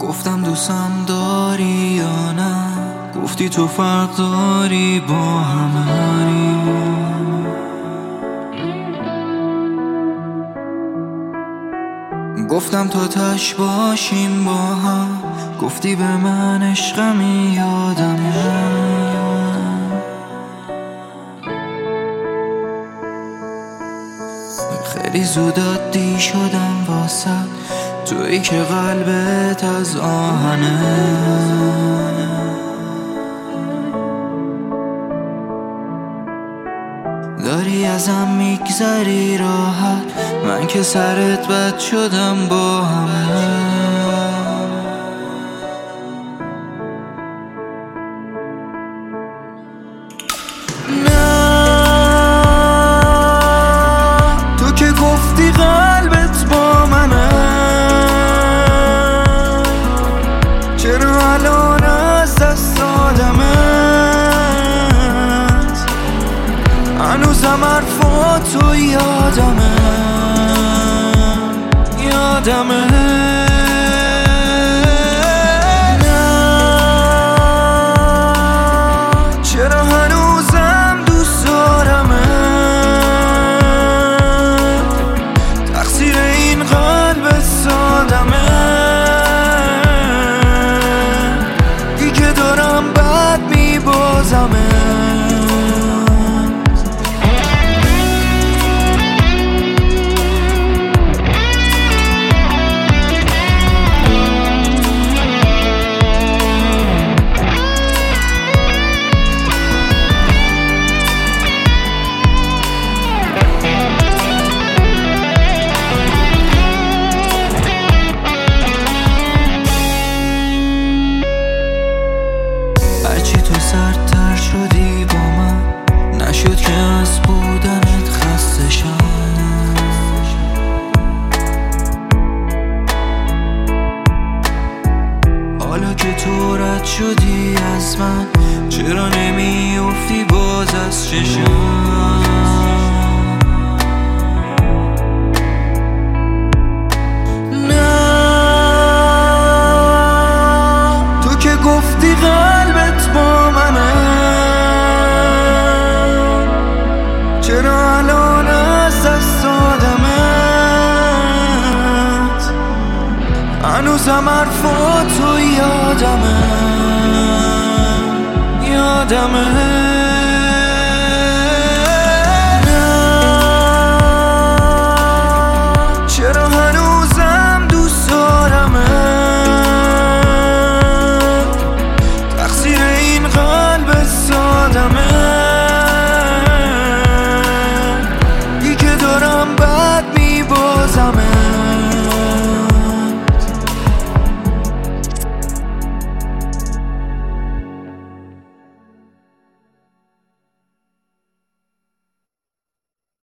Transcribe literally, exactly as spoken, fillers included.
گفتم دوستم داری یا نه، گفتی تو فرق داری با همه. گفتم تا تش باشیم با هم، گفتی به من عشقمی یادمه. خیلی زود عادی شدم واسه تویی که قلبت از آهنه. داری ازم میگذری راحت، من که سرت بد شدم با همه. قلبت با منه، چرا الان از دست دادمت؟ هنوزم حرفاتو یادمه یادمه سردتر شدی با من، نشد که از بودنت خسته شم. حالا که تو رد شدی از من، چرا نمیافتی باز از چشم؟ نه تو که گفتی قلبت با منه، چرا الان از دست دادمت؟ هنوزم حرفاتو یادمه یادمه